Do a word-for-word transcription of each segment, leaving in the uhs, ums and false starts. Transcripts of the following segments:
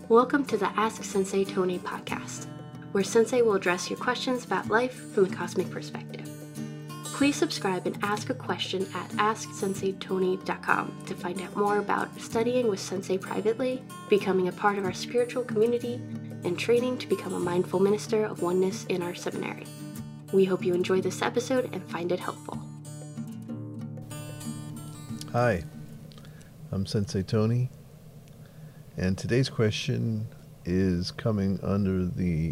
Welcome to the Ask Sensei Tony podcast, where Sensei will address your questions about life from a cosmic perspective. Please subscribe and ask a question at ask sensei tony dot com to find out more about studying with Sensei privately, becoming a part of our spiritual community, and training to become a mindful minister of oneness in our seminary. We hope you enjoy this episode and find it helpful. Hi, I'm Sensei Tony, and today's question is coming under the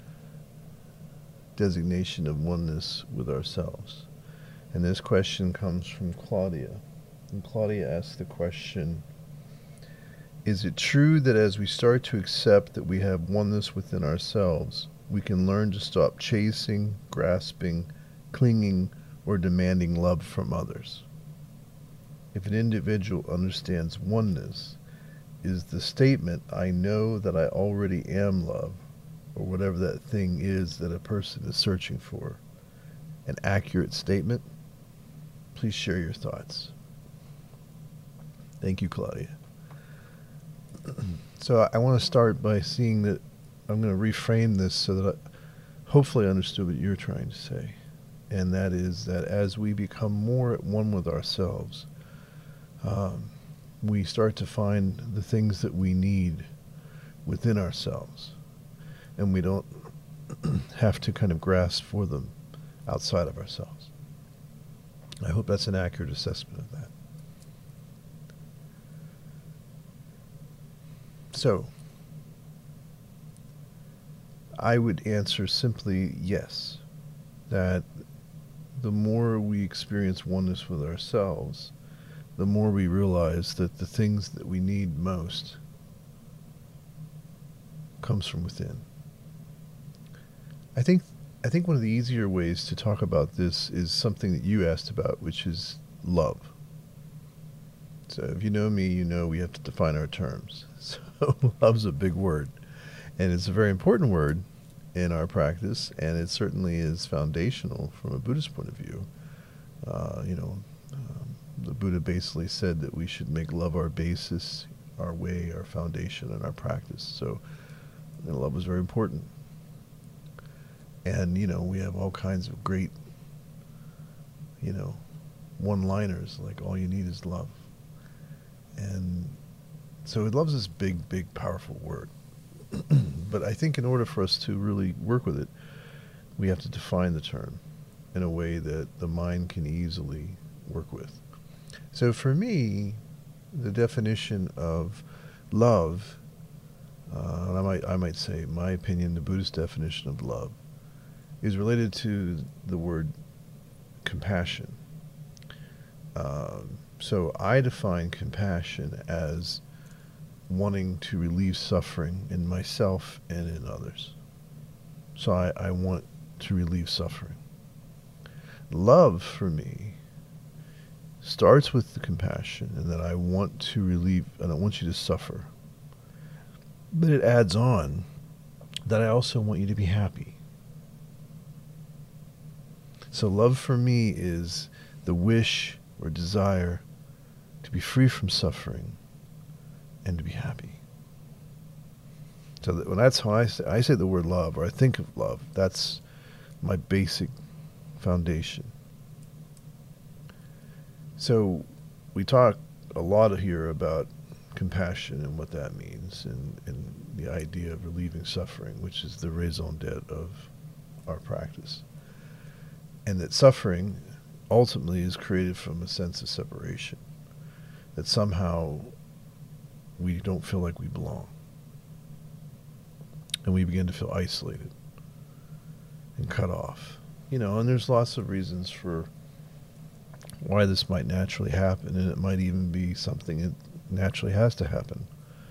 designation of oneness with ourselves. And this question comes from Claudia. And Claudia asks the question, is it true that as we start to accept that we have oneness within ourselves, we can learn to stop chasing, grasping, clinging, or demanding love from others? If an individual understands oneness, is the statement, I know that I already am love, or whatever that thing is that a person is searching for, an accurate statement? Please share your thoughts. Thank you, Claudia. So I want to start by seeing that I'm going to reframe this so that I hopefully understood what you're trying to say. And that is that as we become more at one with ourselves, um, we start to find the things that we need within ourselves. And we don't have to kind of grasp for them outside of ourselves. I hope that's an accurate assessment of that. So, I would answer simply yes, that the more we experience oneness with ourselves, the more we realize that the things that we need most comes from within. I think I think one of the easier ways to talk about this is something that you asked about, which is love. So if you know me, you know we have to define our terms. So love's a big word, and it's a very important word in our practice, and it certainly is foundational from a Buddhist point of view. Uh, you know, um, the Buddha basically said that we should make love our basis, our way, our foundation, and our practice. So you know, love was very important. And, you know, we have all kinds of great, you know, one-liners, like all you need is love. And so love is this big, big, powerful word. But I think in order for us to really work with it, we have to define the term in a way that the mind can easily work with. So for me, the definition of love, uh, and I might, I might say, in my opinion, the Buddhist definition of love is related to the word compassion. Um, so I define compassion as wanting to relieve suffering in myself and in others. So I, I want to relieve suffering. Love, for me, starts with the compassion and that I want to relieve, I don't want you to suffer. But it adds on that I also want you to be happy. So love for me is the wish or desire to be free from suffering and to be happy. So that when that's how I say, I say the word love, or I think of love, that's my basic foundation. So we talk a lot here about compassion and what that means, and, and the idea of relieving suffering, which is the raison d'etre of our practice. And that suffering ultimately is created from a sense of separation, that somehow we don't feel like we belong. And we begin to feel isolated and cut off. You know, and there's lots of reasons for why this might naturally happen, and it might even be something that naturally has to happen.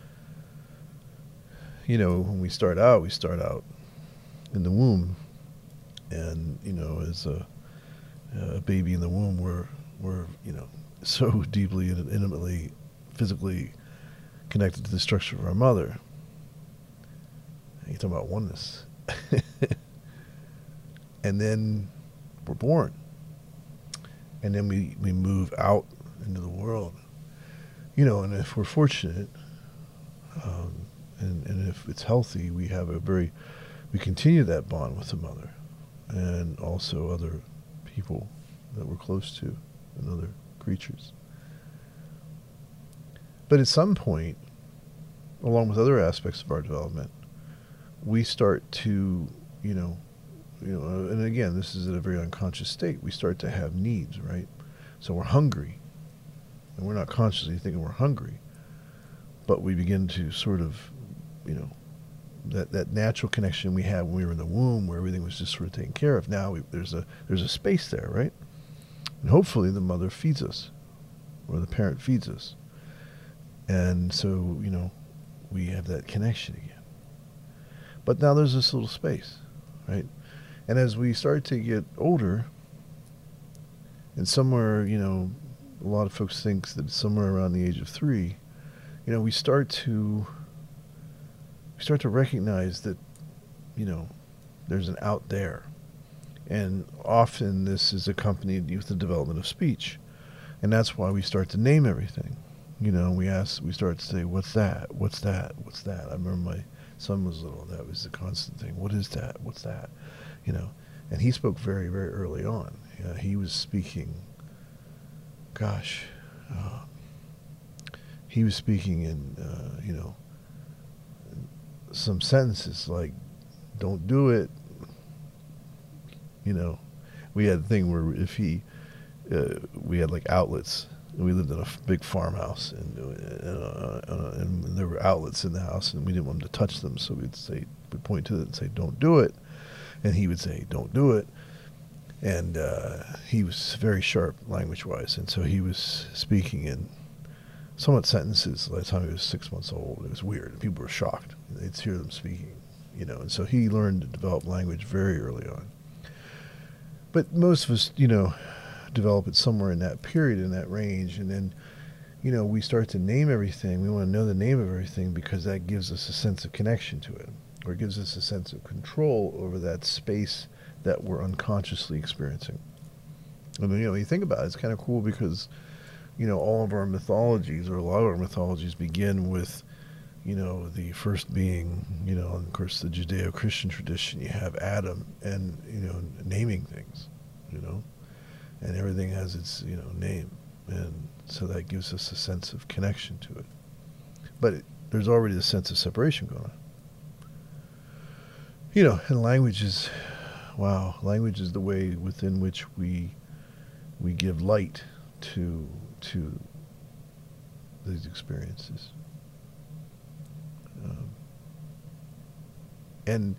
You know, when we start out, we start out in the womb. And, you know, as a, a baby in the womb, we're, we're, you know, so deeply and intimately, physically connected to the structure of our mother. You talk about oneness. And then we're born. And then we, we move out into the world. You know, and if we're fortunate, um, And, and if it's healthy, we have a very, we continue that bond with the mother and also other people that we're close to and other creatures. But at some point, along with other aspects of our development, we start to, you know, you know, and again, this is at a very unconscious state. We start to have needs, right? So we're hungry, and we're not consciously thinking we're hungry, but we begin to sort of, you know, that, that natural connection we had when we were in the womb, where everything was just sort of taken care of. Now we, there's a there's a space there, right? And hopefully the mother feeds us, or the parent feeds us, and so, you know, we have that connection again. But now there's this little space, right? And as we start to get older, and somewhere, you know, a lot of folks think that somewhere around the age of three, you know, we start to we start to recognize that, you know, there's an out there. And often this is accompanied with the development of speech. And that's why we start to name everything. You know, we ask, we start to say, what's that? What's that? What's that? I remember my son was little. That was the constant thing. What is that? What's that? You know, and he spoke very, very early on. You know, he was speaking, gosh, uh, he was speaking in, uh, you know, some sentences like, don't do it. You know, we had a thing where if he, uh, we had like outlets. We lived in a f- big farmhouse, and, uh, uh, and there were outlets in the house, and we didn't want him to touch them. So we'd say, we'd point to it and say, "Don't do it," and he would say, "Don't do it." And uh, he was very sharp language-wise, and so he was speaking in somewhat sentences. By the time he was six months old, it was weird. People were shocked; they'd hear them speaking, you know. And so he learned to develop language very early on. But most of us, you know, develop it somewhere in that period, in that range, and then, you know, we start to name everything. We want to know the name of everything because that gives us a sense of connection to it, or gives us a sense of control over that space that we're unconsciously experiencing. And, you know, you think about it, it's kind of cool because, you know, all of our mythologies, or a lot of our mythologies, begin with, you know, the first being, you know, and of course the Judeo-Christian tradition, you have Adam, and, you know, naming things, you know, and everything has its, you know, name, and so that gives us a sense of connection to it. But it, there's already a sense of separation going on. You know, and language is, wow, language is the way within which we we give light to to these experiences. Um, and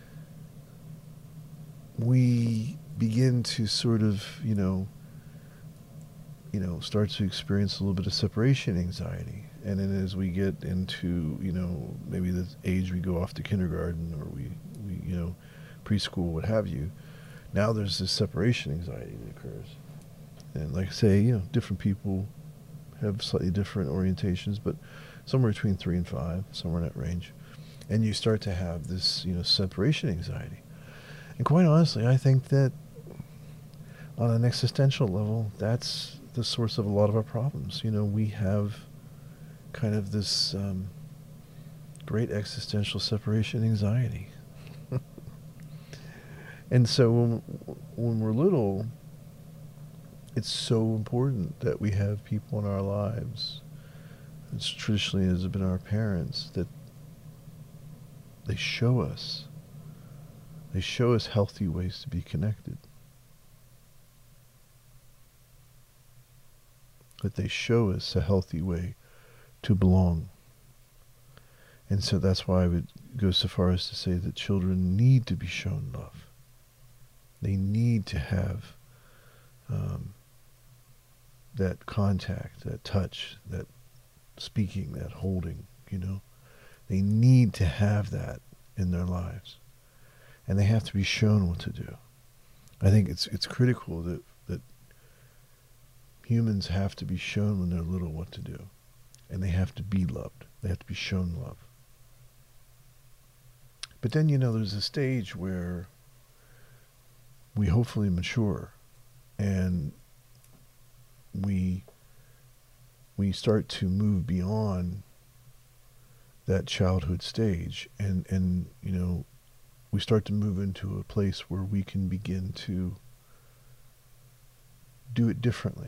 we begin to sort of, you know, you know, start to experience a little bit of separation anxiety. And then as we get into, you know, maybe the age we go off to kindergarten, or we, we, you know, preschool, what have you, now there's this separation anxiety that occurs. And like I say, you know, different people have slightly different orientations, but somewhere between three and five, somewhere in that range. And you start to have this, you know, separation anxiety. And quite honestly, I think that on an existential level, that's the source of a lot of our problems. You know, we have kind of this um, great existential separation anxiety. And so when, when we're little, it's so important that we have people in our lives, it's traditionally has been our parents, that they show us, they show us healthy ways to be connected. That they show us a healthy way to belong. And so that's why I would go so far as to say that children need to be shown love. They need to have um, that contact, that touch, that speaking, that holding, you know. They need to have that in their lives. And they have to be shown what to do. I think it's it's critical that, that humans have to be shown when they're little what to do. And they have to be loved. They have to be shown love. But then, you know, there's a stage where we hopefully mature, and we we start to move beyond that childhood stage, and and you know, we start to move into a place where we can begin to do it differently.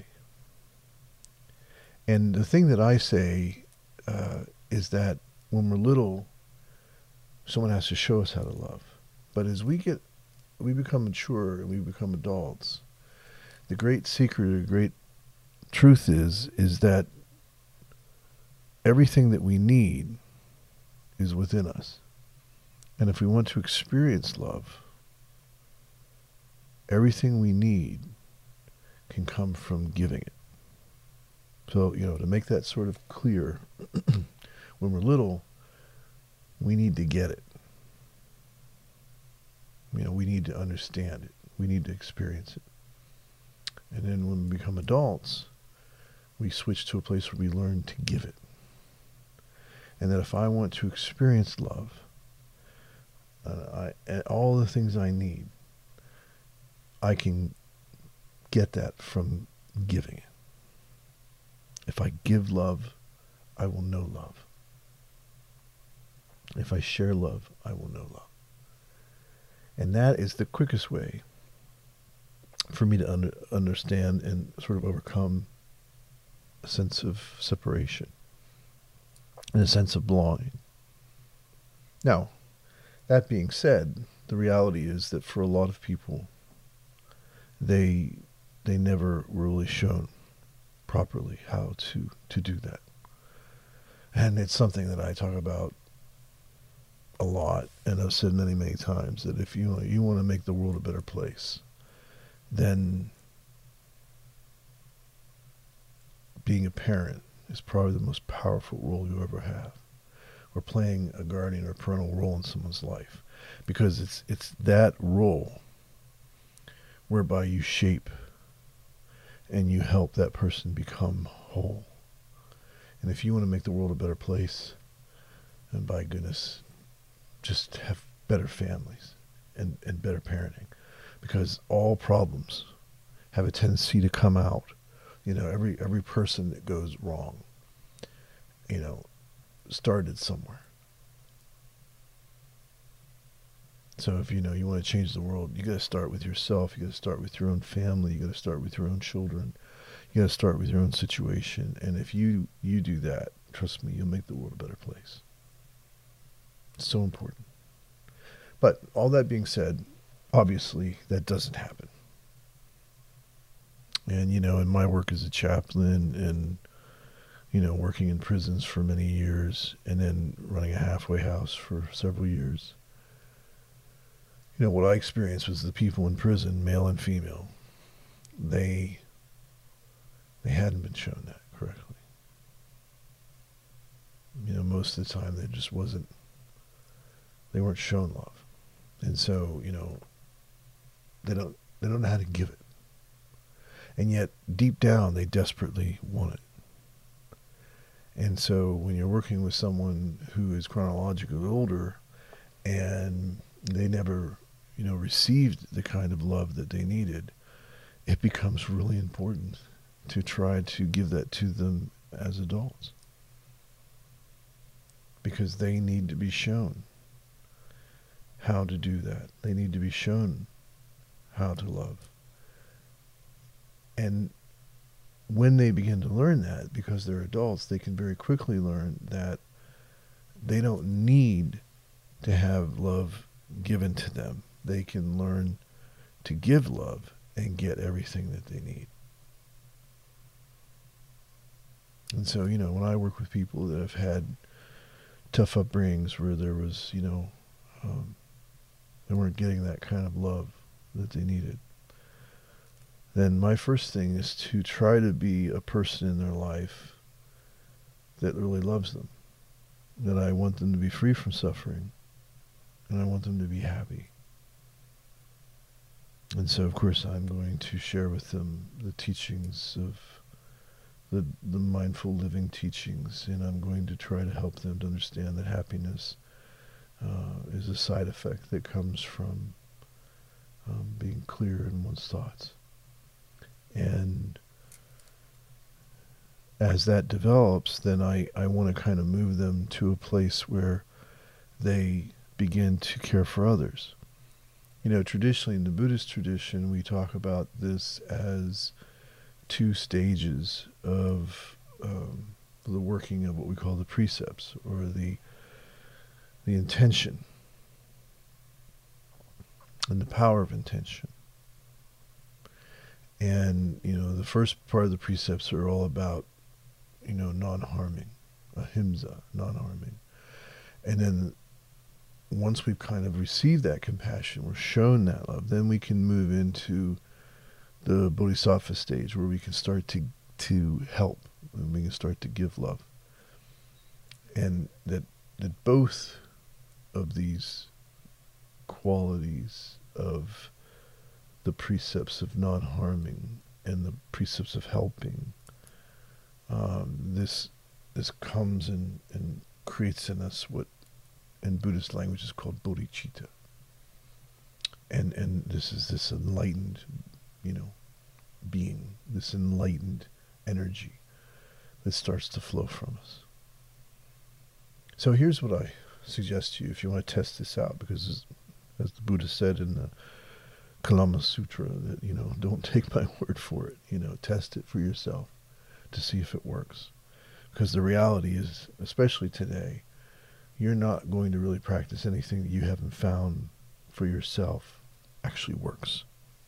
And the thing that I say uh, is that when we're little, someone has to show us how to love. But as we get, we become mature and we become adults, the great secret, the great truth is, is that everything that we need is within us. And if we want to experience love, everything we need can come from giving it. So, you know, to make that sort of clear, when we're little, we need to get it. You know, we need to understand it. We need to experience it. And then when we become adults, we switch to a place where we learn to give it. And that if I want to experience love, uh, I, all the things I need, I can get that from giving it. If I give love, I will know love. If I share love, I will know love. And that is the quickest way for me to under, understand and sort of overcome a sense of separation and a sense of belonging. Now, that being said, the reality is that for a lot of people, they they never were really shown properly how to, to do that. And it's something that I talk about a lot, and I've said many, many times that if you you want to make the world a better place, then being a parent is probably the most powerful role you ever have, or playing a guardian or parental role in someone's life, because it's it's that role whereby you shape and you help that person become whole. And if you want to make the world a better place, and by goodness, just have better families and, and better parenting, because all problems have a tendency to come out. You know, every every person that goes wrong, you know, started somewhere. So if you know you want to change the world, you got to start with yourself. You got to start with your own family. You got to start with your own children. You got to start with your own situation. And if you you do that, trust me, you'll make the world a better place. It's so important. But all that being said, obviously that doesn't happen. And you know, in my work as a chaplain, and you know, working in prisons for many years, and then running a halfway house for several years, you know, what I experienced was the people in prison, male and female, they they hadn't been shown that correctly. You know, most of the time they just wasn't, they weren't shown love. And so, you know, they don't they don't know how to give it. And yet, deep down, they desperately want it. And so when you're working with someone who is chronologically older and they never, you know, received the kind of love that they needed, it becomes really important to try to give that to them as adults. Because they need to be shown how to do that. They need to be shown how to love. And when they begin to learn that, because they're adults, they can very quickly learn that they don't need to have love given to them. They can learn to give love and get everything that they need. And so, you know, when I work with people that have had tough upbringings where there was, you know, um, they weren't getting that kind of love that they needed, then my first thing is to try to be a person in their life that really loves them, that I want them to be free from suffering, and I want them to be happy. And so, of course, I'm going to share with them the teachings of the, the mindful living teachings, and I'm going to try to help them to understand that happiness uh, is a side effect that comes from um, being clear in one's thoughts. And as that develops, then I, I want to kind of move them to a place where they begin to care for others. You know, traditionally in the Buddhist tradition, we talk about this as two stages of um, the working of what we call the precepts, or the the intention and the power of intention. And, you know, the first part of the precepts are all about, you know, non-harming, ahimsa, non-harming. And then once we've kind of received that compassion, we're shown that love, then we can move into the bodhisattva stage where we can start to to help, and we can start to give love. And that that both of these qualities of the precepts of non-harming and the precepts of helping, um, this this comes and, and creates in us what in Buddhist language is called bodhicitta. And and this is this enlightened, you know, being, this enlightened energy that starts to flow from us. So here's what I suggest to you if you want to test this out, because as, as the Buddha said in the Kalama Sutra, that, you know, don't take my word for it, you know, test it for yourself to see if it works. Because the reality is, especially today, you're not going to really practice anything that you haven't found for yourself actually works.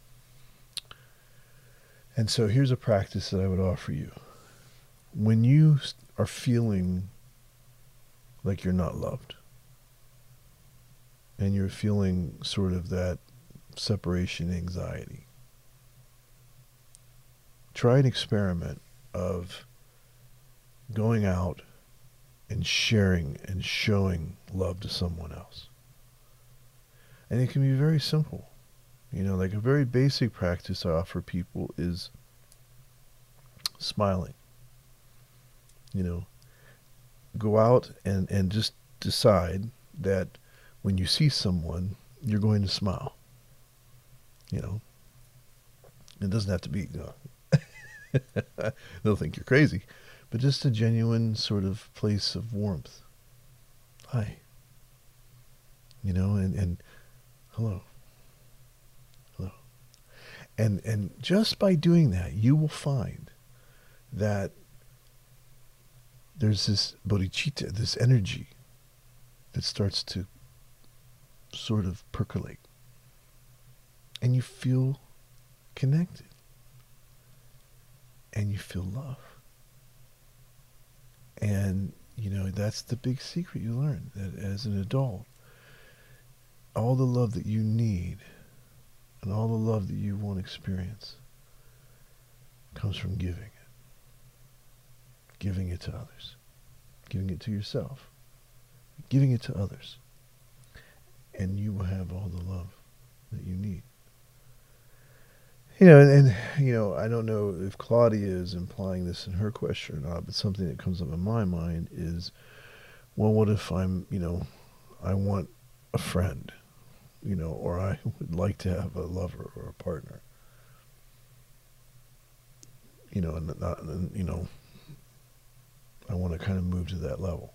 And so here's a practice that I would offer you. When you are feeling like you're not loved, and you're feeling sort of that separation anxiety, try an experiment of going out and sharing and showing love to someone else. And it can be very simple. You know, like a very basic practice I offer people is smiling. You know, go out and, and just decide that when you see someone, you're going to smile. You know, it doesn't have to be, you know, they'll think you're crazy, but just a genuine sort of place of warmth. Hi. You know, and, and hello. Hello. And, and just by doing that, you will find that there's this bodhicitta, this energy that starts to sort of percolate. And you feel connected. And you feel love. And, you know, that's the big secret you learn, that as an adult, all the love that you need and all the love that you want to experience comes from giving it. Giving it to others. Giving it to yourself. Giving it to others. And you will have all the love that you need. You know, and, and, you know, I don't know if Claudia is implying this in her question or not, but something that comes up in my mind is, well, what if I'm, you know, I want a friend, you know, or I would like to have a lover or a partner. You know, and, not, and you know, I want to kind of move to that level.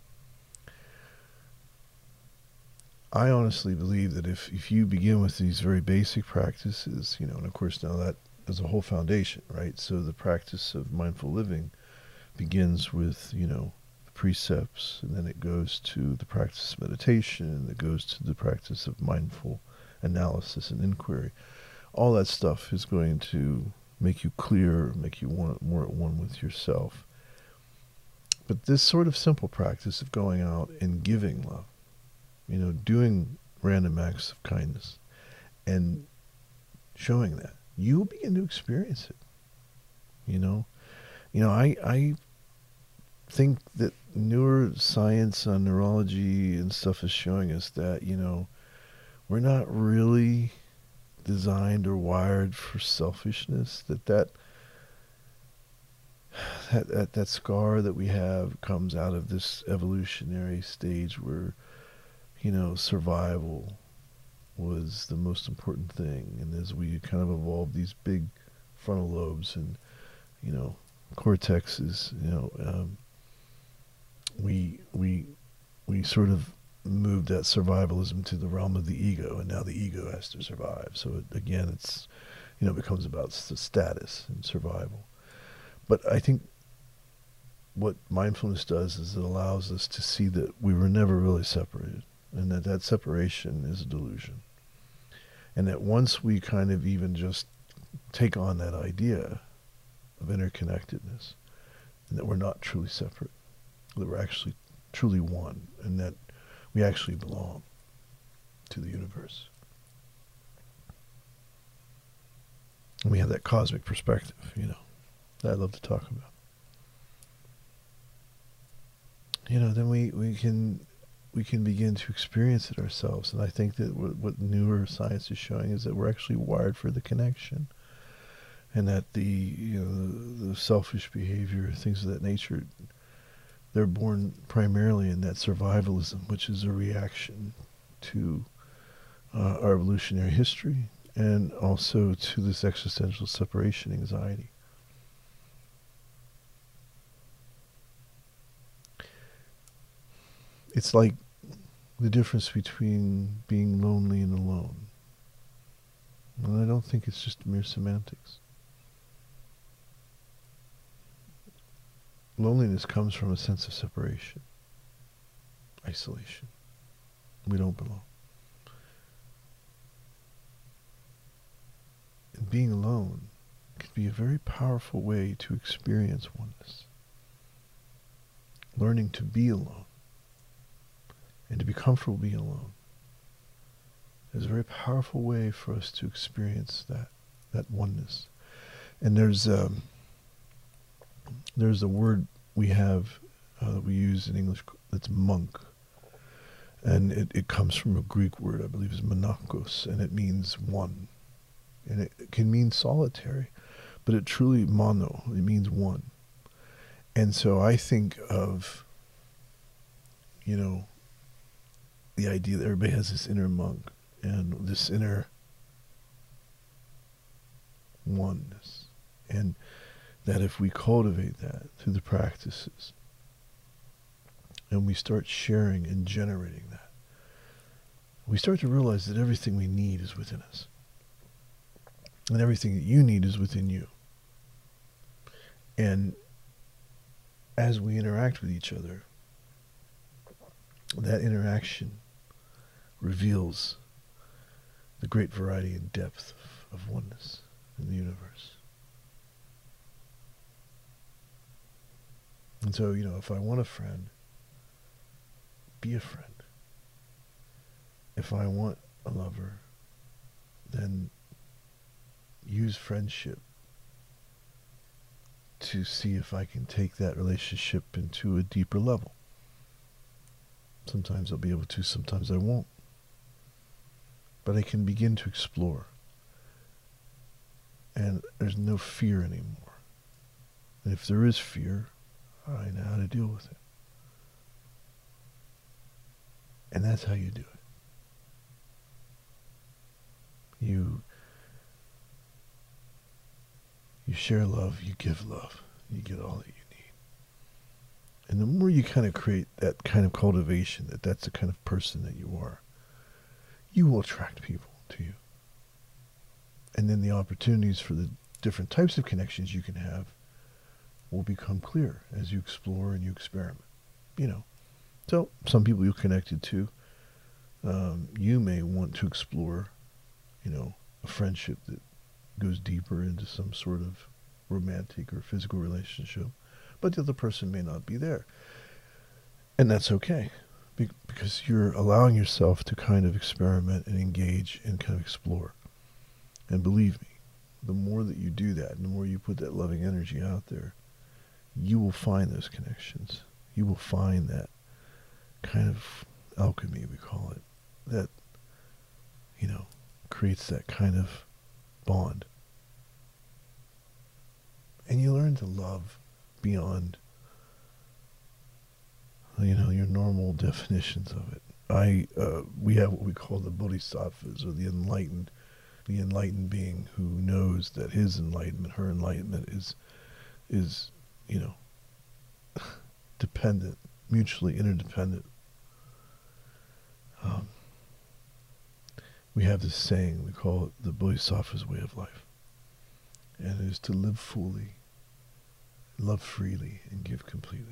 I honestly believe that if, if you begin with these very basic practices, you know, and of course now that is a whole foundation, right? So the practice of mindful living begins with, you know, the precepts, and then it goes to the practice of meditation, and it goes to the practice of mindful analysis and inquiry. All that stuff is going to make you clear, make you want more at one with yourself. But this sort of simple practice of going out and giving love, you know, doing random acts of kindness and showing that, you will begin to experience it. You know, you know, I I think that neuroscience on neurology and stuff is showing us that, you know, we're not really designed or wired for selfishness, that that that, that, that scar that we have comes out of this evolutionary stage where, you know, survival was the most important thing. And as we kind of evolved these big frontal lobes and, you know, cortex is, you know, um, we we we sort of moved that survivalism to the realm of the ego, and now the ego has to survive. So it, again, it's, you know, becomes about the status and survival. But I think what mindfulness does is it allows us to see that we were never really separated, and that that separation is a delusion. And that once we kind of even just take on that idea of interconnectedness, and that we're not truly separate, that we're actually truly one, and that we actually belong to the universe. And we have that cosmic perspective, you know, that I love to talk about. You know, then we, we can we can begin to experience it ourselves. And I think that what, what newer science is showing is that we're actually wired for the connection, and that the, you know, the, the selfish behavior, things of that nature, they're born primarily in that survivalism, which is a reaction to uh, our evolutionary history, and also to this existential separation anxiety. It's like the difference between being lonely and alone. And I don't think it's just mere semantics. Loneliness comes from a sense of separation, isolation. We don't belong. And being alone can be a very powerful way to experience oneness. Learning to be alone and to be comfortable being alone is a very powerful way for us to experience that that oneness. And there's um, there's a word we have uh, that we use in English that's monk, and it, it comes from a Greek word, I believe is monachos, and it means one, and it, it can mean solitary, but it truly mono, it means one. And so I think of, you know, the idea that everybody has this inner monk and this inner oneness, and that if we cultivate that through the practices, and we start sharing and generating that, we start to realize that everything we need is within us, and everything that you need is within you. And as we interact with each other, that interaction reveals the great variety and depth of, of oneness in the universe. And so, you know, if I want a friend, be a friend. If I want a lover, then use friendship to see if I can take that relationship into a deeper level. Sometimes I'll be able to, sometimes I won't. But I can begin to explore. And there's no fear anymore. And if there is fear, I know how to deal with it. And that's how you do it. You you share love, you give love, you get all that you need. And the more you kind of create that kind of cultivation, that that's the kind of person that you are, you will attract people to you. And then the opportunities for the different types of connections you can have will become clear as you explore and you experiment. You know, so some people you're connected to, um, you may want to explore, you know, a friendship that goes deeper into some sort of romantic or physical relationship, but the other person may not be there. And that's okay, be- because you're allowing yourself to kind of experiment and engage and kind of explore. And believe me, the more that you do that, and the more you put that loving energy out there, you will find those connections. You will find that kind of alchemy, we call it, that, you know, creates that kind of bond. And you learn to love beyond, you know, your normal definitions of it. I, uh, we have what we call the bodhisattvas, or the enlightened, the enlightened being who knows that his enlightenment, her enlightenment is, is you know, dependent, mutually interdependent. Um, we have this saying, we call it the Bodhisattva's way of life. And it is to live fully, love freely, and give completely.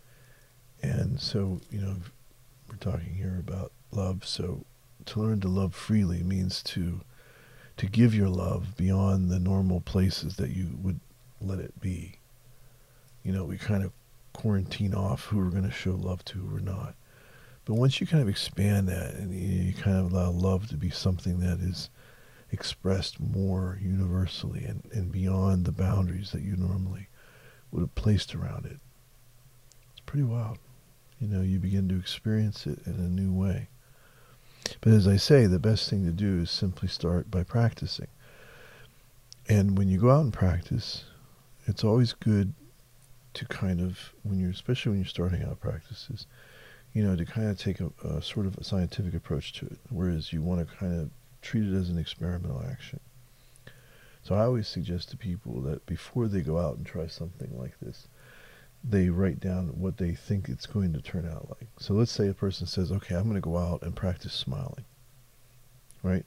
And so, you know, we're talking here about love. So to learn to love freely means to to give your love beyond the normal places that you would let it be. You know, we kind of quarantine off who we're going to show love to, who we're not. But once you kind of expand that and you, you kind of allow love to be something that is expressed more universally and, and beyond the boundaries that you normally would have placed around it, it's pretty wild. You know, you begin to experience it in a new way. But as I say, the best thing to do is simply start by practicing. And when you go out and practice, it's always good to kind of, when you're, especially when you're starting out practices, you know, to kind of take a, a sort of a scientific approach to it, whereas you want to kind of treat it as an experimental action. So I always suggest to people that before they go out and try something like this, they write down what they think it's going to turn out like. So let's say a person says, okay, I'm going to go out and practice smiling, right?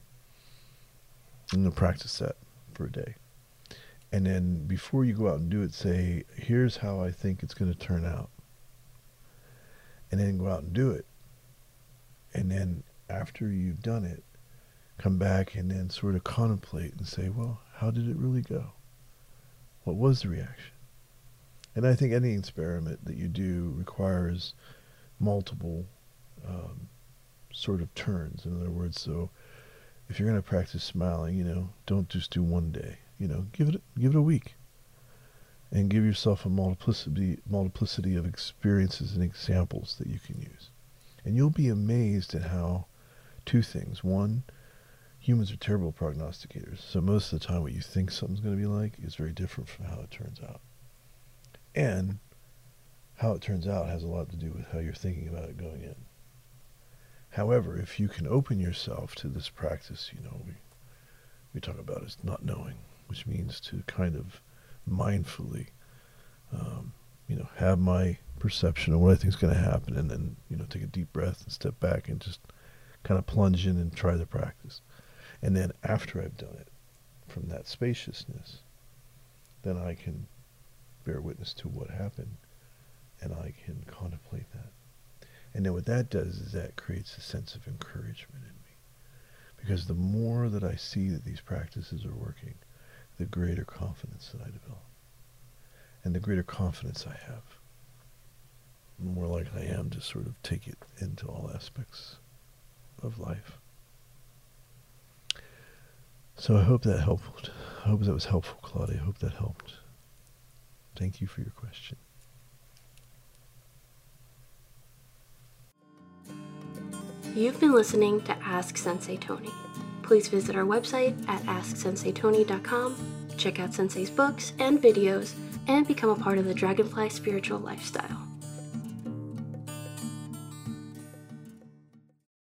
I'm going to practice that for a day. And then before you go out and do it, say, here's how I think it's going to turn out. And then go out and do it. And then after you've done it, come back and then sort of contemplate and say, well, how did it really go? What was the reaction? And I think any experiment that you do requires multiple um, sort of turns. In other words, so if you're going to practice smiling, you know, don't just do one day. You know, give it give it a week, and give yourself a multiplicity multiplicity of experiences and examples that you can use, and you'll be amazed at how two things. One, humans are terrible prognosticators, so most of the time what you think something's going to be like is very different from how it turns out. And how it turns out has a lot to do with how you're thinking about it going in. However, if you can open yourself to this practice, you know, we, we talk about is not knowing, which means to kind of mindfully, um, you know, have my perception of what I think is going to happen, and then, you know, take a deep breath and step back and just kind of plunge in and try the practice. And then after I've done it, from that spaciousness, then I can bear witness to what happened, and I can contemplate that. And then what that does is that creates a sense of encouragement in me. Because the more that I see that these practices are working, the greater confidence that I develop. And the greater confidence I have, the more likely I am to sort of take it into all aspects of life. So I hope that helped. I hope that was helpful, Claudia. I hope that helped. Thank you for your question. You've been listening to Ask Sensei Tony. Please visit our website at ask sensei tony dot com, check out Sensei's books and videos, and become a part of the Dragonfly Spiritual Lifestyle.